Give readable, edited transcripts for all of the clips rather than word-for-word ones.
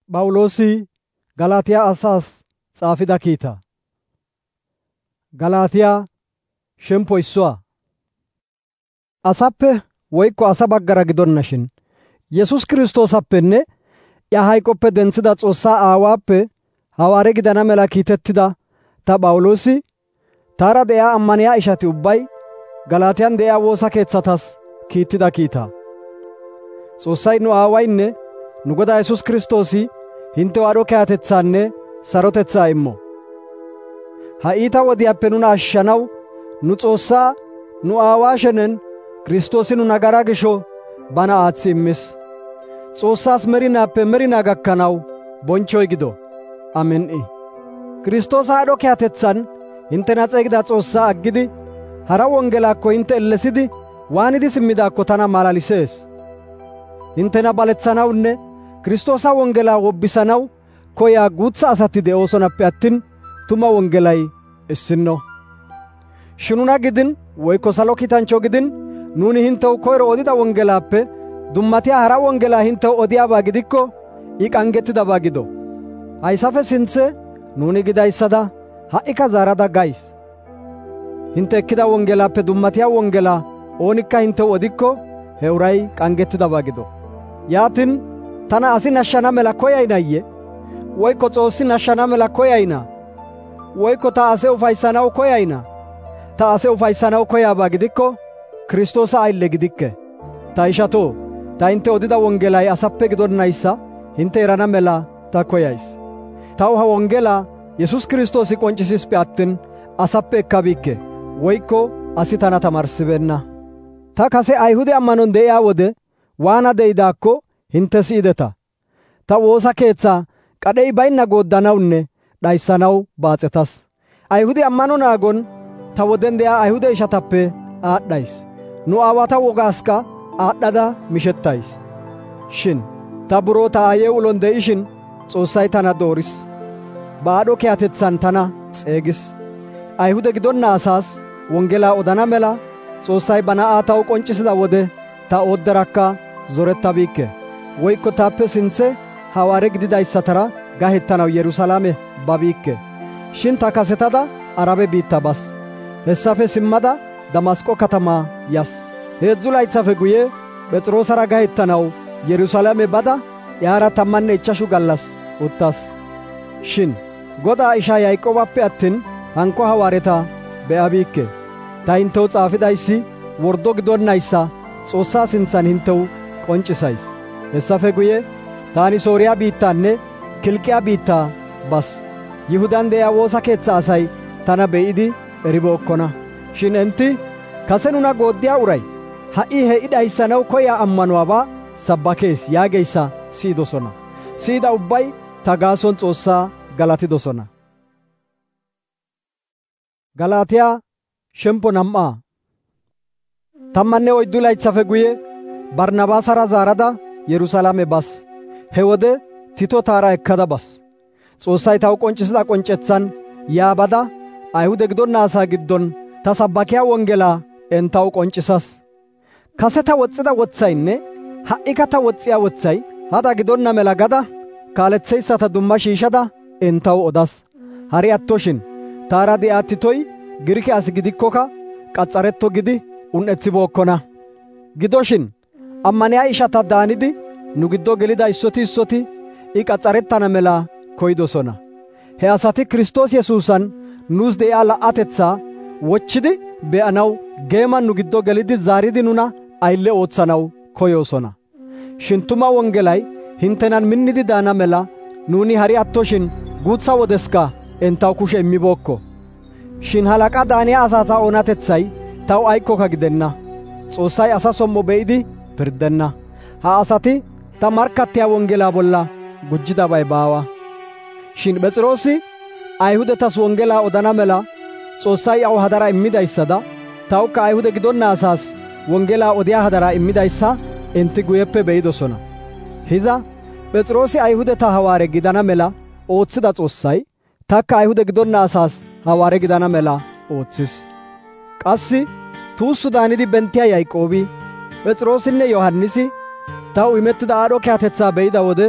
Phawuloosi Galaatiyaa asaas xaafida kiitaa. Galaatiyaa shemppo issuwaa. Asappe woykko asa baggara gidonnashin Yesus Kiristoosappenne iya hayqoppe denthida Xoossaa Aawaappe hawaare gidana mela kiitettida ta Phawuloosi, taara de'iyaa ammaniyaa ishati ubbay Galaatiyaan de'iyaa woosa keethatas kiittida kiitaa. Xoossay nu Aawaynne nu Godaa Yesus Kiristoosi hintew aadho kehatetsaanne sarotetsaa immo. Ha iita wodiyaappe nuna ashshanaw nu Xoossaa nu Aawaa shenen Kiristoosi nu nagaraa gisho bana aaththi immis. Xoossaas merinaappe merinaa gakkanaw bonchchoy gido. Amen"i. Kiristoosa aadho kehatetsan hintena xeygida Xoossaa aggidi hara wongelaakko hinte ellesidi waanidi simmidaakko tana malalisees. Hintena baletsanawunne Kiristoosa wongelaa wobbisanaw koyaa guutsa asatti de'oosonappe attin tuma wongelay issinno. Shinuna gidin woykko salo kiitanchcho gidin nuuni hintew koyro odida wongelaappe dummatiya hara wongelaa hintew odiyaabaa gidikko I qanggettidabaa gido. Hayssafe sinthe nuuni gidayssada ha'ika zaarada gays. Hinte ekkida wongelaappe dummatiya wongelaa oonikka hintew odikko he uray qanggettidabaa gido. Yaatin tana asi nashshana mela koyaynayye? Woykko Xoossi nashshana mela koyaynaa? Woykko ta ase ufayssanaw koyaynaa? Ta ase ufayssanaw koyaabaa gidikko Kiristoosa aylle gidikke. Ta ishatoo, ta hinte odida wongelay asappe gidonnayssa hinte erana mela ta koyays. Taw ha wongelaa Yesus Kiristoosi qonccisisippe attin asappe ekkabiikke, woykko asi tana tamarssibeenna. Ta kase Ayhude ammanon de'iyaa wode waana de'idaakko hinte si'ideta. Ta woosa keetsaa qadhey baynna gooddanawunne dhayssanaw baaxetas. Ayhude ammano naagon ta woden de'iyaa Ayhude ishatappe aadhdhays. Nu aawata wogaaskka aadhdhada mishettays. Shin ta buroo ta aayee ulon de'ishin Xoossay tana dooris. Baadho kehatetsan tana xeegis. Ayhude gidonna asaas wongelaa odana mela Xoossay ba na'aa taw qonccisida wode ta oodderakka zorettabiikke. Woykko taappe sinthe hawaare gididayssatara gahettanaw Yerusalaame babiikke. Shin ta kasetada Arabe biitta bas. Hessafe simmada Damasqo katamaa yas. 3 laytsafe guye Phexroosara gahettanaw Yerusalaame bada yaara 15 gallas uttas. Shin Godaa ishaa Yaaqoobappe attin hankko hawaareta be'abiikke. Ta hintew xaafidayssi wordo gidonnayssa Xoossaa sinthan hintew qonccisays. Hessafe guye taani Sooriyaa biittaanne Kilqiyaa biittaa bas. Yihudan de'iyaa woosa keetsa asay tana be'idi eribookkona. Shin enti kase nuna gooddiyaa uray ha'i he I dhayssanaw koyaa ammanuwaabaa sabbakees yaageyssa siyidosona. Siyida ubbay ta gaason Xoossaa galatidosona. Galaatiyaa shemppo 2. 14 laytsafe guye Barnaabaasara zaarada Yerusalaame bas. He wode Tito taara ekkada bas. Xoossay taw qonccisida qonccetsan yaa bada Ayhude gidonna asaa giddon ta sabbakiyaa wongelaa entaw qonccisas. Kase ta woxxida wotsaynne ha'ika ta woxxiyaa wotsay hada gidonna mela gada kaaletseyssata dumma shiishada entaw odas. Hari attoshin taara de'iyaa Titoy Girike as gidikkokka qaxxaretto gidi un"etsibookkona. Gidoshin ammaniyaa ishata daanidi nu giddo gelida issoti I qaxxarettana mela koydosona. He asati Kiristoos Yesuusan nuus de'iyaa la'atetsaa wochchidi be'anaw geeman nu giddo gelidi zaaridi nuna aylle ootsanaw koyoosona. Shin tuma wongelay hintenan minnidi daana mela nuuni hari attoshin guutsa wodeska entaw kushe immibookko. Shin halaqa daaniyaa asata oonatetsay taw aykkokka gidenna. Xoossay asa som"o be'idi pirddenna. Ha asati ta markkattiyaa wongelaa bolla gujjidabay baawa. Shin Phexroosi Ayhudetas wongelaa odana mela Xoossay aw hadara immidayssada tawukka Ayhude gidonna asaas wongelaa odiyaa hadara immidayssa enti guyeppe be'idosona. Hiza Phexroosi Ayhudeta hawaare gidana mela ootsida Xoossay takka Ayhude gidonna asaas hawaare gidana mela ooththis. Qassi tuussu daanidi benttiyaa Yaaqoobi, Phexroosinne Yohannisi taw imettida aadho kehatetsaa be'ida wode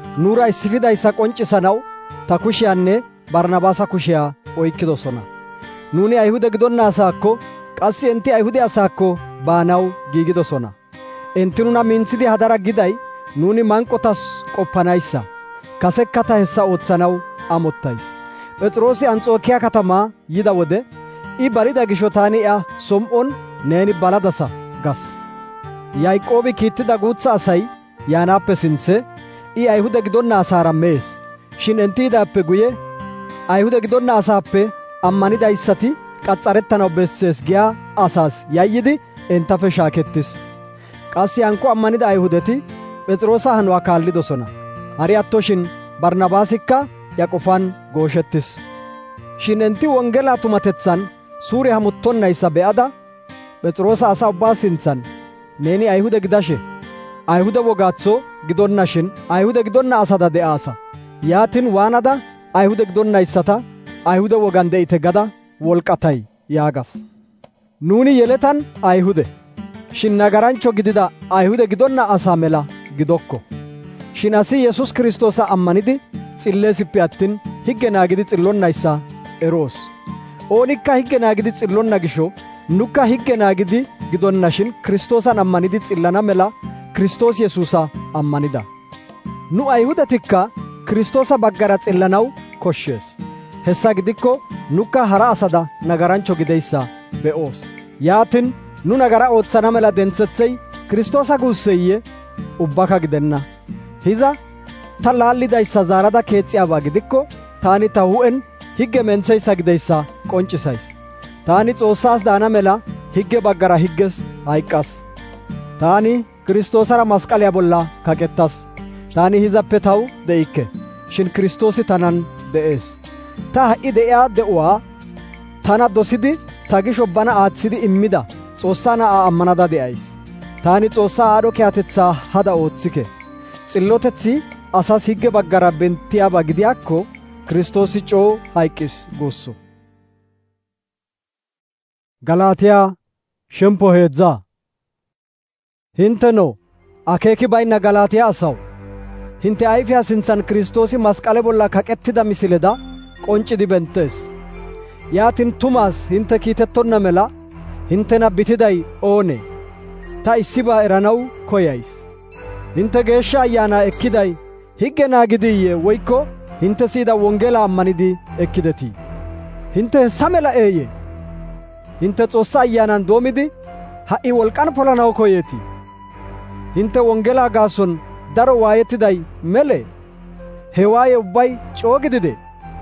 nuura issifidayssa qonccisanaw ta kushiyaanne Barnabaasa kushiyaa oykkidosona. Nuuni Ayhuda gidonna asaakko qassi enti Ayhuda asaakko baanaw giigidosona. Enti nuna mintsidi hadara giday nuuni manqotas qoppanayssa. Kasekka ta hessa ootsanaw amottays. Phexroosi Ansxookiyaa katamaa yida wode I balida gisho taani iya som7on neeni baladasa gas. Yaaqoobi kiittida guutsa asay yaanaappe sinthe I Ayhuda gidonna asaara mees. Shin enti yidaappe guye Ayhuda gidonna asaappe ammanidayssati qaxxarettanaw bessees giyaa asaas yayyidi entappe shaakettis. Qassi hankko ammanida Ayhudati Phexroosa hanuwaa kaallidosona. Hari attoshin Barnabaasikka ya qofaan gooshettis. Shin enti wonggelaa tumatetsan suure hamuttonnayssa be'ada Phexroosa asaa ubbaa sintsan neeni Ayhuda gidashe Ayhuda wogaatho gidonnashin Ayhuda gidonna asada de'aasa. Yaatin waanada Ayhuda gidonnayssata Ayhuda wogan de'ite gada wolqatay yaagas. Nuuni yeletan Ayhude shin nagarancho gidida Ayhuda gidonna asaa mela gidokko. Shin asi Yesus Kiristoosa ammanidi xilleesippe attin higge naagidi xillonnayssa eroos. Oonikka higge naagidi xillonna gisho nukka higge naagidi gidonnashin Kiristoosan ammanidi xillana mela Kiristoos Yesuusa ammanida. Nu Ayhudatikka Kiristoosa baggara xillanaw koshshees. Hessa gidikko nukka hara asada nagarancho gideyssa be'oos. Yaatin nu nagara ootsana mela dentsetsey Kiristoosa guusseyye? Ubbaka gidenna. Hiza ta laallidayssa zaarada keexiyaabaa gidikko taani ta hu'en higge mentseyssa gideyssa qonccisays. Taani Xoossaas daana mela higge baggara higges hayqqas. Taani Kiristoosara masqaliyaa bolla kaqettas. Taani hizappe taw de'ikke, shin Kiristoosi tanan de'ees. Ta ha'i de'iyaa de'uwaa tana dosidi ta gisho bana aatsidi immida Xoossaa Na'aa ammanada de'ays. Taani Xoossaa aadho kehatetsaa hada ootsike. Xilloteththi asas higge baggara bentiyaaba gidiyaakko Kiristoosi coo hayqqis guussu. Galaatiyaa shemppo 3. Hinteno akeeki baynna Galaatiyaa asaw, hinte ayfiyaa sintsan Kiristoosi masqale bolla kaqettida misileda qonccidi bentees. Yaatin tumaas hinte kiitettonna mela hintena bitiday oonee? Ta issibaa eranaw koyays. Hinte Geeshsha Ayyaanaa ekkiday higge naagidiyye woykko hinte siyida wonggelaa ammanidi ekkidetii? Hinte hessa mela eeyye? Hinte Xoossaa Ayyaanan doomidi ha'i wolqan polanaw koyeetii? Hinte wonggelaa gaason daro waayettiday melee? He waaye ubbay coo gidide?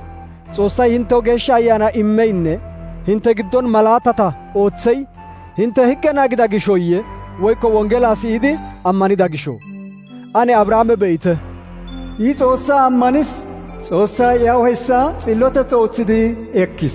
Xoossay hintew Geeshsha Ayyaanaa immeynne hinte giddon malaatata ootsey hinte higge naagida gishooyye woykko wonggelaa siyidi ammanida gishoo? Ane Abrahaame be'ite. I Xoossaa ammanis, Xoossay iyaw hessa xillotetsa ootsidi ekkis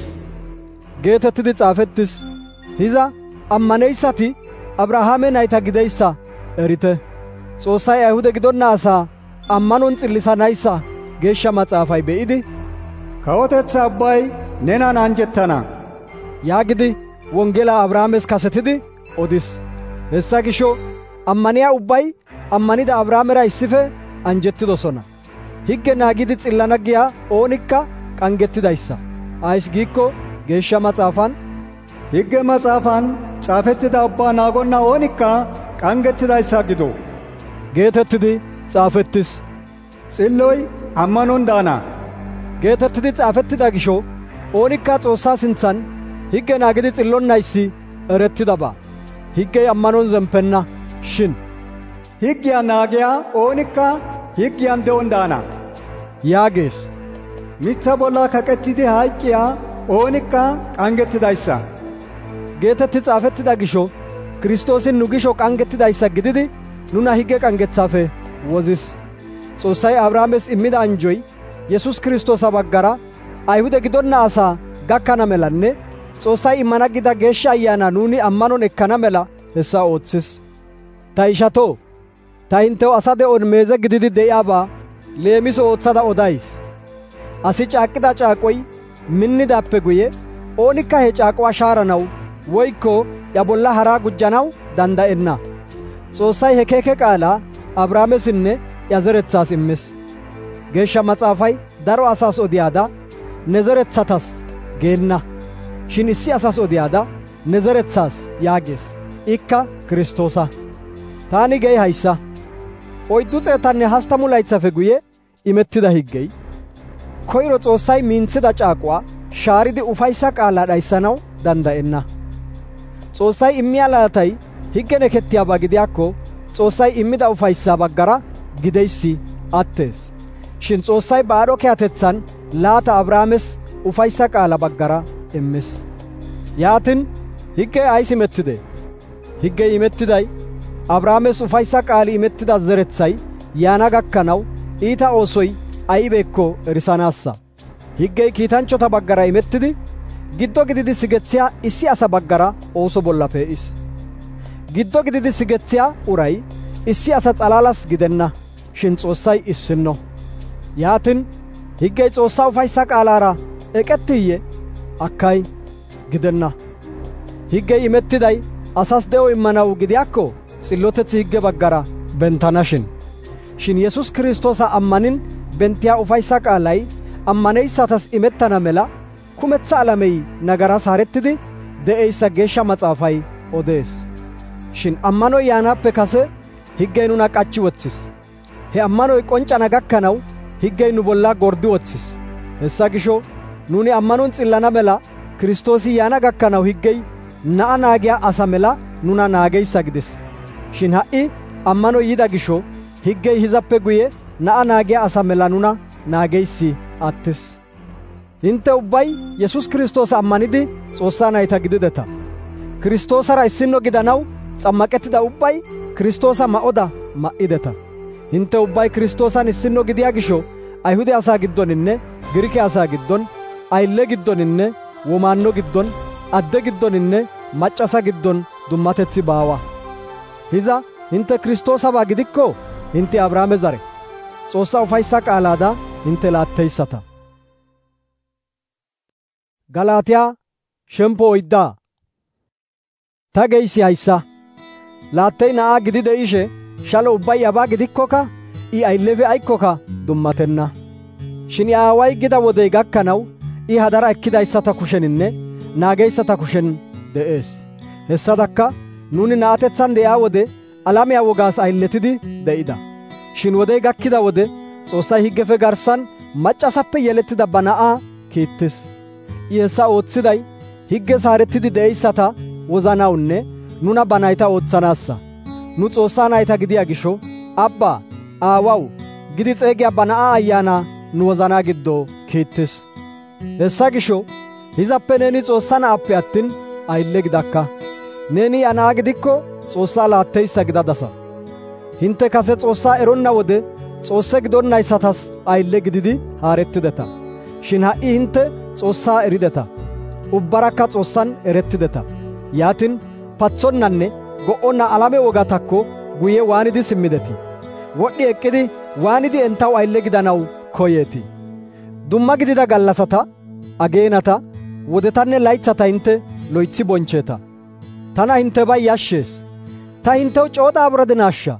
geetettidi xaafettis. Hiza ammaneyssati Abrahaame nayta gideyssa erite. Xoossay Ayhuda gidonna asaa ammanon xillisanayssa Geeshsha Maxaafay be'idi kawotetsa ubbay nenan anjettana yaagidi wonggelaa Abrahaames kasetidi odis. Hessa gisho ammaniyaa ubbay ammanida Abrahaamera issife anjettidosona. Higge naagidi xillana giyaa oonikka qangettidayssa. Ays giikko Geeshsha Maxaafan higge maxaafan xaafettida ubbaa naagonna oonikka qangettidayssa gido geetettidi xaafettis. Xilloy ammanon daana geetettidi xaafettida gisho oonikka Xoossaa sintsan higge naagidi xillonnayssi erettidaba. Higgey ammanon zemppenna shin higgiyaa naagiyaa oonikka higgiyan de'on daana yaagees. Mitsa bolla kaqettidi hayqqiyaa oonikka qangettidayssa geetetti xaafettida gisho Kiristoosin nu gisho qangettidayssa gididi nuna higge qangethaafe wozis. Xoossay Abrahaames immida anjoy Yesus Kiristoosa baggara Ayhuda gidonna asaa gakkana melanne Xoossay immana gida Geeshsha Ayyaanaa nuuni ammanon ekkana mela hessa ooththis. Ta ishatoo, ta hintew asa de'on meeze gididi de'iyaabaa leemiso ootsada odays. Asi caaqqida caaqoy minnidaappe guye oonikka he caaquwaa shaaranaw woykko ya bolla haraa gujjanaw danda'enna. Xoossay he keeke qaalaa Abrahaamesinne ya zeretsaas immis. Geeshsha maxaafay daro asas odiyaada ne zerethatas geenna. Shin issi asas odiyaada ne zerethas yaagees. Ikka Kiristoosa. Taani gey hayssa. 430 laytsafe guye imettida higgey koyro Xoossay minthida caaquwa shaaridi ufayssa qaala dhayssanaw danda'enna. Xoossay immiya laatay higgen ekettiyaaba gidiyaakko Xoossay immida ufayssa baggara gideyssi attees. Shin Xoossay ba aadho kehatethan laata Abrahaames ufayssa qaala baggara immis. Yaatin higgey ays imettide? Higgey imettiday Abrahaames ufayssa qaali imettida zerethay yaana gakkanaw iita oosoy aybeekko erisanaassa. Higgey kiitanchchota baggara imettidi giddo gididi sigethiya issi asa baggara ooso bolla pee'is. Giddo gididi sigethiya uray issi asa xalaalas gidenna, shin Xoossay issinno. Yaatin higgey Xoossaa ufayssa qaalaara eqettiiyye? Akkay gidenna. Higgey imettiday asas de'o immanaw gidiyaakko xilloteththi higge baggara bentanashin. Shin Yesus Kiristoosa ammanin bentiya ufayssa qaalay ammaneyssatas imettana mela kumeththa alamey nagaras haarettidi de'eyssa Geeshsha Maxaafay odees. Shin ammanoy yaanaappe kase higgey nuna qachchi woththis. He ammanoy qonccana gakkanaw higgey nu bolla gordi woththis. Hessa gisho nuuni ammanon xillana mela Kiristoosi yaana gakkanaw higgey na'a naagiya asa mela nuna naageyssa gides. Shin ha'i ammanoy yida gisho higgey hizappe guye na'a naagiya asa mela nuna naageyssi attis. Hinte ubbay Yesus Kiristoosa ammanidi Xoossaa nayta gidideta. Kiristoosara issinno gidanaw xammaqettida ubbay Kiristoosa ma'oda ma'ideta. Hinte ubbay Kiristoosan issinno gidiya gisho Ayhude asaa giddoninne Girike asaa giddon, aylle giddoninne womaanno giddon, adde giddoninne maccasa giddon dummatetsi baawa. Hiza hinte Kiristoosabaa gidikko hintte Abrahaame zare. Xoossaa ufayssa qaalaada hintte laatteyssata. Galaatiyaa shemppo 4. Ta geyssi hayssa. Laattey na'aa gidi de'ishe shalo ubbay yabaa gidikkoka I ayllefe aykkoka dummatenna. Shin I aaway gida wodey gakkanaw I hadara ekkidayssata kusheninne naageyssata kushen de'ees. Hessadakka nuuni na'atethan de'iyaa wode alamiyaa wogaas aylletidi de'ida. Shin wodey gakkida wode Xoossay higgefe garssan maccasappe yelettida ba na'aa kiittis. I hessa ooththiday higges haarettidi de'eyssata wozanawunne nuna ba nayta ootsanaassa. Nu Xoossaa nayta gidiya gisho Abbaa, Aawaw gidi xeegiya ba na'aa ayyaanaa nu wozanaa giddo kiittis. Hessa gisho hizappe neeni Xoossaa na'appe attin aylle gidakka. Neeni ya na'aa gidikko Xoossaa laatteyssa gidadasa. Hinte kase Xoossaa eronna wode Xoosse gidonnayssatas aylle gididi haarettideta. Shin ha'i hinte Xoossaa erideta. Ubbarakka Xoossan erettideta. Yaatin patsonnanne go'onna alame wogatakko guye waanidi simmidetii? Wodhi eqqidi waanidi entaw aylle gidanaw koyeetii? Dumma gidida gallasata, ageenata, wodetanne laythata hinte loytsi boncheeta. Tana hintebay yashshees. Ta hintew coo daaburadinaashsha?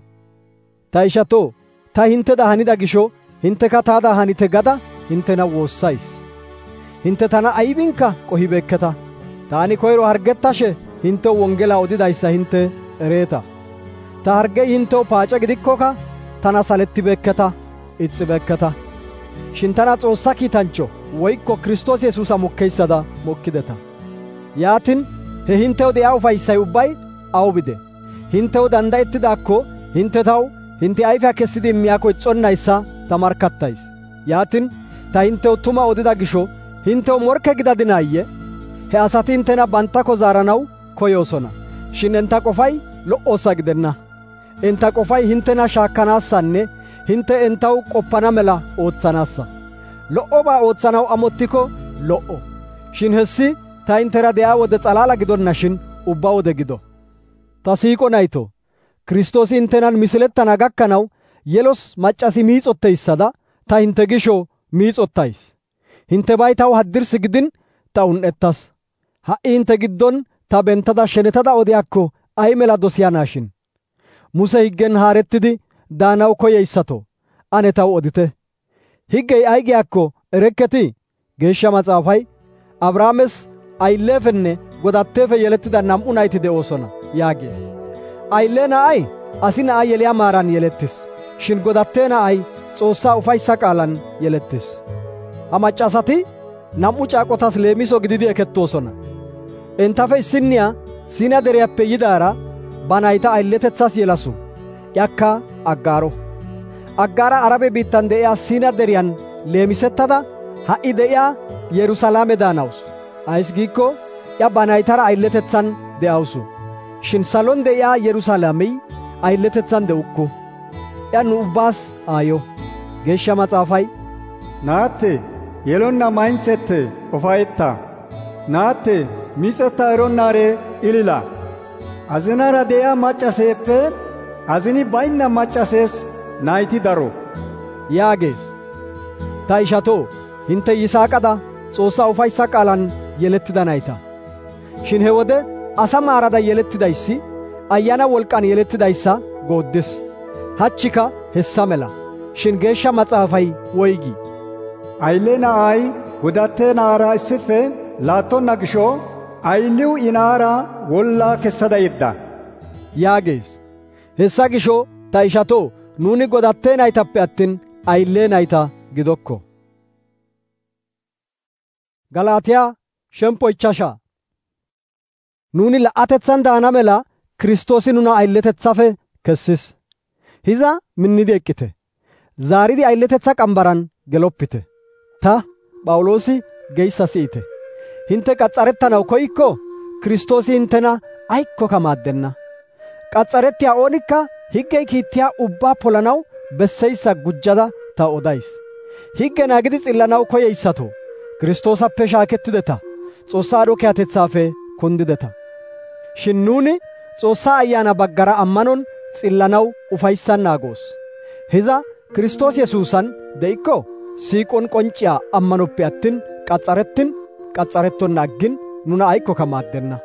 Ta ishatoo, ta hinteda hanida gisho hinteka taada hanite gada hintena woossays. Hinte tana aybinkka qohibeekketa. Taani koyro hargettashe hintew wongelaa odidayssa hinte ereeta. Ta hargey hintew paace gidikkoka tana salettibeekketa, ixxibeekketa. Shin tana Xoossa kiitanchcho woykko Kiristoos Yesuusa mokkeyssada mokkideta. Yaatin he hintew de'iyaa ufayssay ubbay awu bide? Hintew danda'ettidaakko hinte taw hintte ayfiyaa kessidi immiyaakko ixxonnayssa ta markkattays. Yaatin ta hintew tuma odida gisho hintew morkke gidadinaayye? He asati hintena banttako zaaranaw koyoosona. Shin enta qofay lo"ossa gidenna. Enta qofay hintena shaakkanaassanne hinte entaw qoppana mela ootsanaassa. Lo"obaa ootsanaw amottiko lo"o. Shin hessi ta hintera de'iyaa wode xalaala gidonnashin ubba wode gido. Ta siiqo nayto, Kiristoosi hintenan misilettana gakkanaw yelos maccasi miixotteyssada ta hinte gisho miixottays. Hintebay taw haddirssi gidin ta un"ettas. Ha'i hinte giddon ta bentada shenetada odiyaakko ay mela dosiyanaashin. Muse higgen haarettidi daanaw koyeyssato ane taw odite. higgey ay giyaakko erekketii? Geeshsha Maxaafay, Abrahaames ayilleefenne godatteefe yelettida 2 nayti de'oosona yaagees. Ayille na'ay asi na'aa yeliyaa maaran yelettis. Shin godattee na'ay Xoossaa ufayssa qaalan yelettis. Ha maccasati 2 caaqotas leemiso gididi ekettoosona. Entafe issinniya Siina deriyaappe yidaara ba nayta aylletethas yelasu. Yakka Aggaaro. Aggaara Arabe biittan de'iyaa Siina deriyan leemisettada ha'i de'iyaa Yerusalaame daanawus. Ays giikko ya ba naytara aylletetsan de'awusu. Shin salon de'iyaa Yerusalaamey aylletetsan de'ukku. Ya nu ubbaas aayo. Geeshsha Maxaafay, naatte yelonna mayintsette ufayetta. Naatte miixetta eronnaare ilila. Azinara de'iyaa maccaseeppe azini baynna maccasees nayti daro yaagees. Ta ishatoo, hinte Yisaaqada Xoossaa ufayssa qaalan yelettida nayta. Shin he wode asa maarada yelettidayssi Ayyaana wolqqan yelettidayssa gooddes. Hachchika hessa mela. Shin Geeshsha Maxaafay woygii? Ayille na'ay godattee na'aara issife laattonna gisho ayilliw I na'aara wollaa kessada yedda yaagees. Hessa gisho ta ishatoo, nuuni godattee naytappe attin ayillee nayta gidokko. Galaatiyaa 5:5 Nuuni la'atetsan daana mela Kiristoosi nuna aylletetsafe kessis. Hiza minnidi eqqite. Zaaridi aylletetsa qambaran geloppite. Ta Phaawulosi geyssa si'ite. Hinte qaxxarettanaw koykko Kiristoosi hintena aykkoka maaddenna. Qaxxarettiyaa oonikka higgey kiittiyaa ubbaa polanaw besseyssa gujjada ta odays. Higge naagidi xillanaw koyeyssato Kiristoosappe shaakettideta. Xoossaa aadho kiyatetsaafe kundideta. Shin nuuni Xoossaa Ayyaana baggara ammanon xillanaw ufayssan naagoos. Hiza Kiristoos Yesuusan de'ikko siiqon qoncciyaa ammanoppe attin qaxxarettonna aggin nuna aykkoka maaddenna.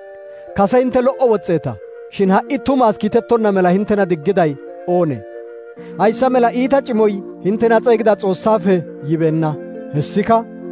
Kase hinte lo''o woxxeeta. Shin ha'i tumaas kiitettonna mela hintena diggiday oonee? Hayssa mela iita cimoy hintena xeygida Xoossaafe yibeenna. Hessika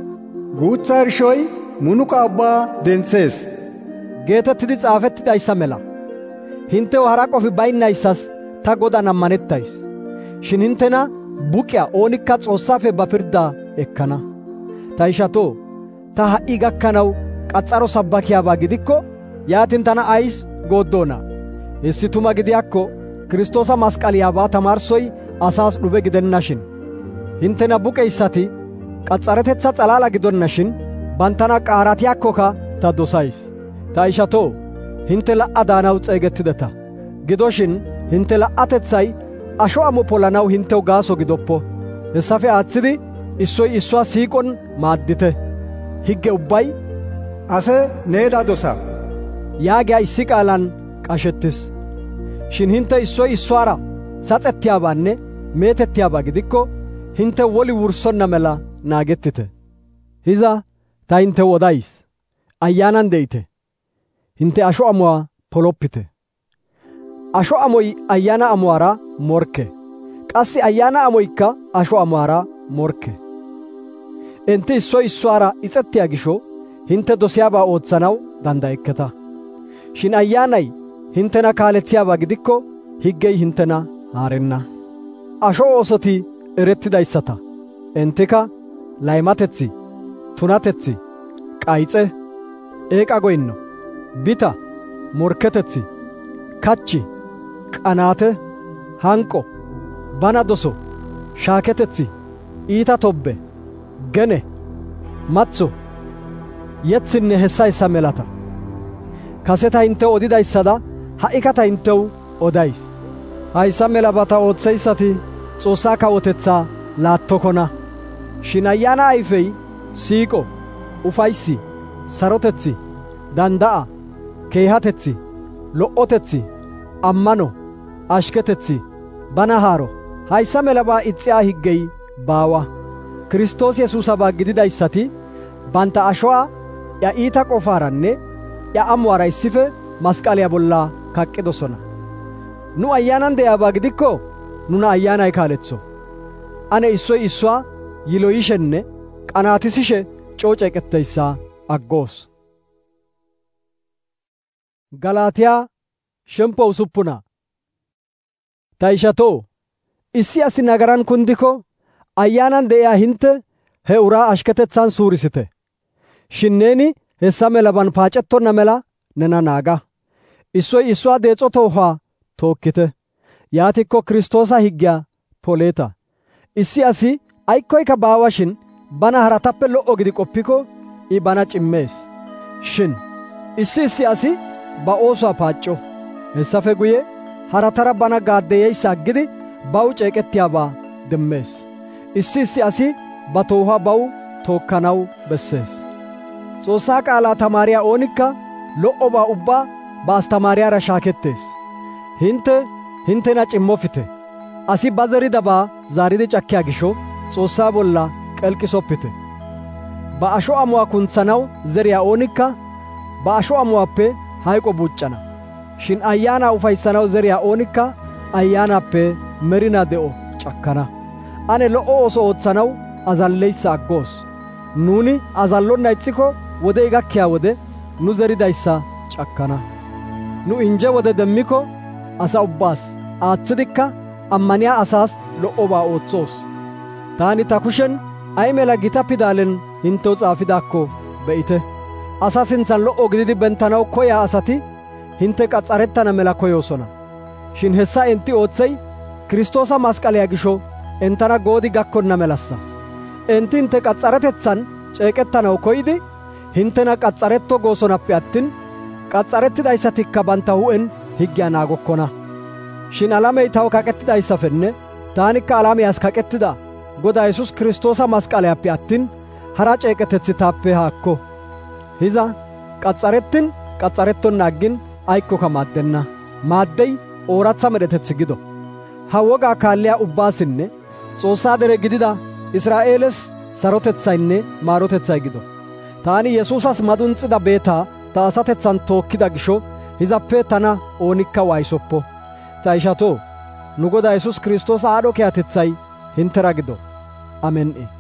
guutsa irshoy munuqa ubbaa dentsees geetettidi xaafettidayssa mela. Hintew hara qofi baynnayssas ta Godan ammanettays. Shin hintena buqiyaa oonikka Xoossaafe ba pirdaa ekkana. Ta ishatoo, ta ha'i gakkanaw qaxxaro sabbakiyaabaa gidikko yaatin tana ays gooddoona? Hessi tuma gidiyaakko Kiristoosa masqaliyaabaa tamaarsoy asaas dhube gidennashin. Hintena buqeyssati qaxxaretetsa xalaala gidonnashin banttana qaaratiyaakkoka ta dosays. Ta ishatoo, hinte la''a daanaw xeegettideta. Gidoshin hinte la''atetsay asho amo polanaw hintew gaaso gidoppo. Hessafe aatsidi issoy issuwaa siiqon maaddite. Higge ubbay ase needa dosa yaagiyaa issi qaalan qashettis. Shin hinte issoy issuwaara saxettiyaabaanne meetettiyaabaa gidikko hinte woli wursonna mela naagettite. Hiza ta hintew odays, ayyaanan de'ite. Hinte asho amuwaa poloppite. Asho amoy ayyaana amuwaara morkke. Qassi ayyaana amoykka asho amuwaara morkke. Enti issoy issuwaara ixettiyaa gisho hinte dosiyaabaa ootsanaw dandayekketa. Shin ayyaanay hintena kaaletsiyaabaa gidikko higgey hintena haarenna. Asho oosoti erettidayssata. Entika laymatetsi, tunatetsi, qayxe, eeqa goynno, bita, morketetsi, kachchi, qanaate, hanqo, bana doso, shaaketetsi, iita tobbe, gene, matso, yetsinne hessa melata. Kase ta hintew odidayssada ha'ika ta hintew odays. Hayssa melabata ootseyssati Xoossaa kawotetsaa laattokona. Shin ayyaana ayfey siiqo, ufayssi, sarotetsi, danda'a, keehatetsi, lo''otetsi, ammano, ashketetsi, bana haaro. Hayssa melabaa ixxiyaa higgey baawa. Kiristoos Yesuusabaa gididayssati bantta ashuwaa ya iita qofaaranne ya amuwaara issife masqaliyaa bolla kaqqidosona. Nu ayyaanan de'iyaabaa gidikko nuna ayyaanay kaaletso. Ane issoy issuwaa yiloyishenne qanaatisishe coo ceeqetteyssa aggoos. Galaatiyaa shemppo usuppuna. Ta ishatoo, issi asi nagaran kundiko ayyaanan de'iyaa hinte he uraa ashketetsan suurisite. Shin neeni hessa melaban paacettonna mela nena naaga. Issoy issuwaa deexo toohuwaa tookkite. Yaatikko Kiristoosa higgiyaa poleeta. Issi asi aykkoyka baawa shin bana haratappe lo"o gidi qoppiko I bana cimmees. Shin issi asi ba oosuwaa paacco. Hessafe guye haratara bana gaaddeeyeysa aggidi baw ceeqettiyaabaa demmees. Issi asi ba toohuwaa baw tookkanaw bessees. Xoossaa qaalaa tamaariyaa oonikka lo"obaa ubbaa ba astamaariyaara shaakettees. Hintena cimmofite. Asi ba zeridabaa zaaridi cakkiyaa gisho Xoossaa bolla qelqisoppite. Ba asho amuwaa kuntsanaw zeriyaa oonikka ba asho amuwaappe hayqo buuccana. Shin ayyaanaa ufayssanaw zeriyaa oonikka ayyaanaappe merinaa de'o cakkana. Ane lo"o ooso ootsanaw azalleyssa aggoos. Nuuni azallonna ixxiko wodey gakkiyaa wode nu zeridayssa cakkana. Nu inje wode demmiko asa ubbaas aaththidikka ammaniyaa asaas lo"obaa ootsoos. Taani ta kushen ay mela gita pidaalen hintew xaafidaakko be'ite. Asa sinthan lo"o gididi benttanaw koyaa asati hinte qaxxarettana mela koyoosona. Shin hessa enti ootsey Kiristoosa masqaliyaa gisho entana goodi gakkonna melassa. Enti hintte qaxxaretetsan ceeqettanaw koyidi hintena qaxxaretto goosonappe attin qaxxarettidaysatikka bantta hu'en higgiyaa naagokkona. Shin alamey taw kaqettidayssafenne taanikka alameyas kaqettida Godaa Yesus Kiristoosa masqaliyaappe attin hara ceeqetetsi taappe haakko. Hiza qaxxarettin qaxxarettonna aggin aykkoka maaddenna. Maaddey ooratha medhetetsi gido. Ha wogaa kaalliyaa ubbaasinne Xoossaa dere gidida Israa'eeles sarotetsaynne maarotetsay gido. Taani Yesuusas madunxida beetaa ta asatetsan tookkida gisho hizappe tana oonikka waayisoppo. Ta ishatoo, nu Godaa Yesus Kiristoosa aadho kiyatetsay hintera gido. Amen.